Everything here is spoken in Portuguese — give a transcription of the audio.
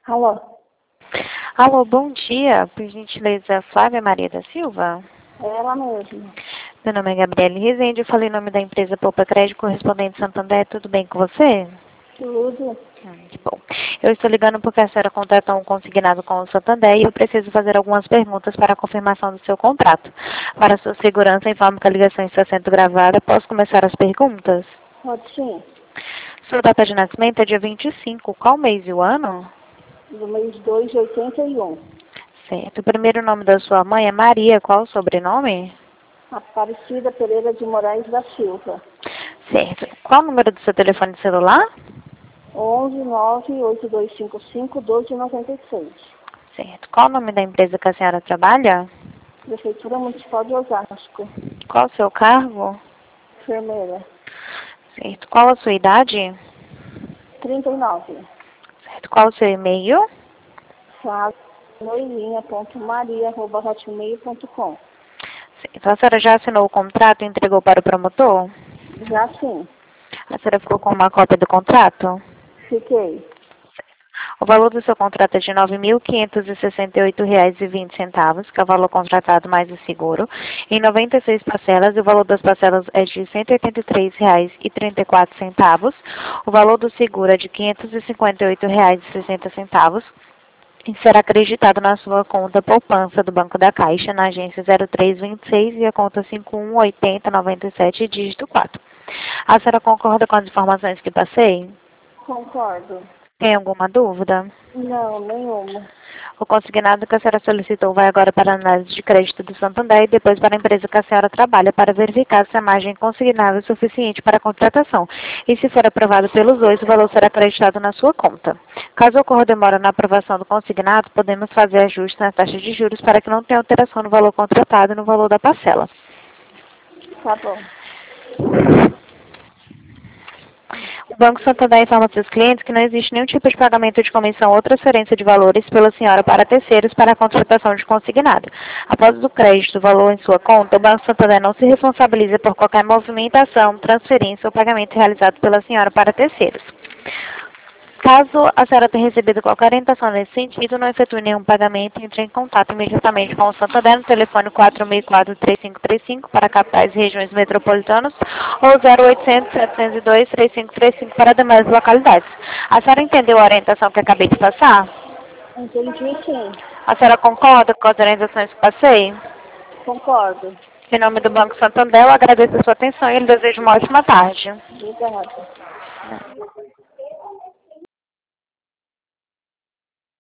Alô? Alô, bom dia. Por gentileza, Flávia Maria da Silva? É ela mesma. Meu nome é Gabriele Rezende, eu falei em nome da empresa Poupa Crédito, correspondente Santander. Tudo bem com você? Tudo. Que bom. Eu estou ligando porque a senhora contratou um consignado com o Santander e eu preciso fazer algumas perguntas para a confirmação do seu contrato. Para sua segurança, informo que a ligação está sendo gravada. Posso começar as perguntas? Pode sim. Sua data de nascimento é dia 25. Qual mês e o ano? Do mês 2 de 81. Certo. O primeiro nome da sua mãe é Maria. Qual o sobrenome? Aparecida Pereira de Moraes da Silva. Certo. Qual o número do seu telefone celular? 11-98255-1296. Certo. Qual o nome da empresa que a senhora trabalha? Prefeitura Municipal de Osasco. Qual o seu cargo? Enfermeira. Certo. Qual a sua idade? 39. Certo. Qual o seu e-mail? noilinha.maria@hotmail.com. Certo. A senhora já assinou o contrato e entregou para o promotor? Já sim. A senhora ficou com uma cópia do contrato? Fiquei. O valor do seu contrato é de R$ 9.568,20, que é o valor contratado mais o seguro, em 96 parcelas, e o valor das parcelas é de R$ 183,34. O valor do seguro é de R$ 558,60 e será acreditado na sua conta poupança do Banco da Caixa, na agência 0326 e a conta 518097, dígito 4. A senhora concorda com as informações que passei? Concordo. Tem alguma dúvida? Não, nenhuma. O consignado que a senhora solicitou vai agora para a análise de crédito do Santander e depois para a empresa que a senhora trabalha para verificar se a margem consignável é suficiente para a contratação. E se for aprovado pelos dois, o valor será acreditado na sua conta. Caso ocorra demora na aprovação do consignado, podemos fazer ajustes na taxa de juros para que não tenha alteração no valor contratado e no valor da parcela. Tá bom. O Banco Santander informa aos seus clientes que não existe nenhum tipo de pagamento de comissão ou transferência de valores pela senhora para terceiros para a contratação de consignado. Após o crédito do valor em sua conta, o Banco Santander não se responsabiliza por qualquer movimentação, transferência ou pagamento realizado pela senhora para terceiros. Caso a senhora tenha recebido qualquer orientação nesse sentido, não efetue nenhum pagamento, entre em contato imediatamente com o Santander no telefone 4004-3535 para capitais e regiões metropolitanas ou 0800-702-3535 para demais localidades. A senhora entendeu a orientação que acabei de passar? Entendi sim. A senhora concorda com as orientações que passei? Concordo. Em nome do Banco Santander, eu agradeço a sua atenção e lhe desejo uma ótima tarde. Obrigada.